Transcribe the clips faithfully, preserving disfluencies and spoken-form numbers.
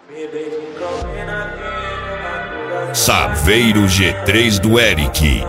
Saveiro G três do Eric.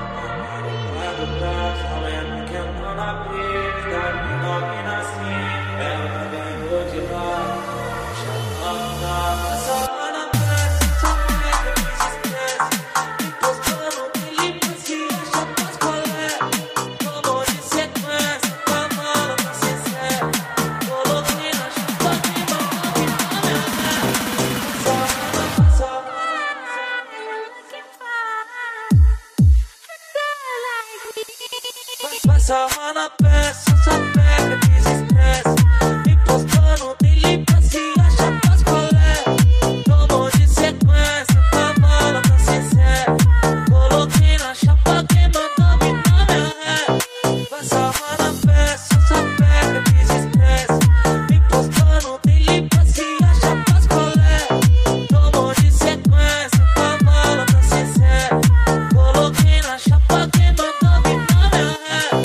Passa na peça, só pega, desestressa. Impostando, tem limpa, se acha faz colé. Tomou de sequência, tá mala, tá sincera. Coloquei na chapa, quem mandou me dar minha ré. Passa na peça, só pega, desestressa. Impostando, tem limpa, se acha faz colé. Tomou de sequência, tá mala, tá sincera. Coloquei na chapa, quem mandou me dar minha ré.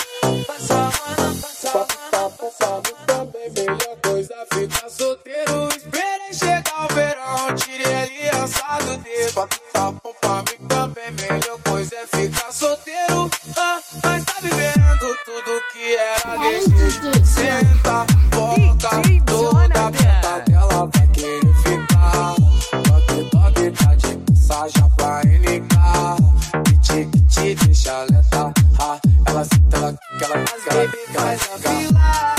Ficar solteiro, esperei chegar o verão. Tirei aliançado dele. Pra mim também melhor coisa é ficar solteiro. Ah, mas tá vivendo tudo que era legítimo. Senta, foca, toda preta dela vai querer ficar. Toque, toque, tá de passagem pra N K. Que te, te deixa alerta. Ah, ela senta, ela que ela faz, ela faz a fila.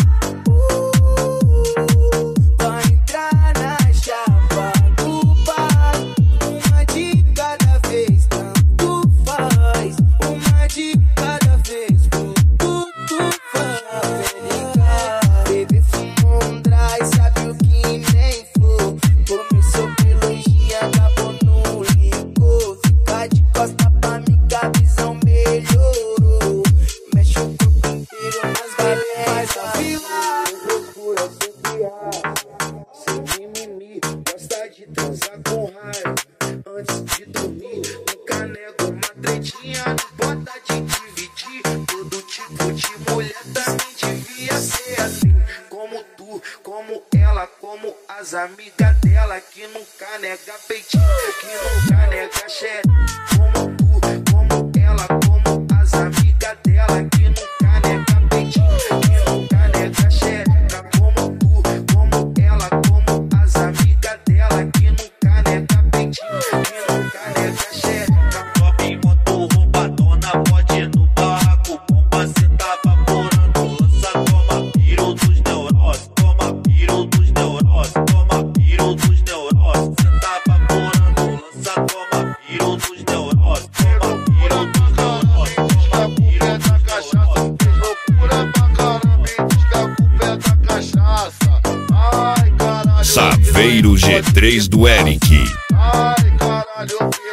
Como ela, como as amigas dela, que nunca nega peitinho, que nunca nega xereca. Como tu, como ela, como as amigas dela, que nunca nega peitinho, que nunca nega xereca. Como tu, como ela, como as amigas dela, que nunca nega peitinho, que nunca nega xereca. Top moto roubadona, pode ir no barraco, bomba, cê tá vaporando, lança, toma piro dos neuroses. Toma piro dos neuroses, toma piro dos neuroses. Cê tá vaporando, lança, toma piro dos neuroses. Toma piro dos neuroses, toma piro da cachaça. Fez loucura pra caramba e diz que a culpa é da cachaça. Ai, caralho. Saveiro G três do Eric. Ai, caralho.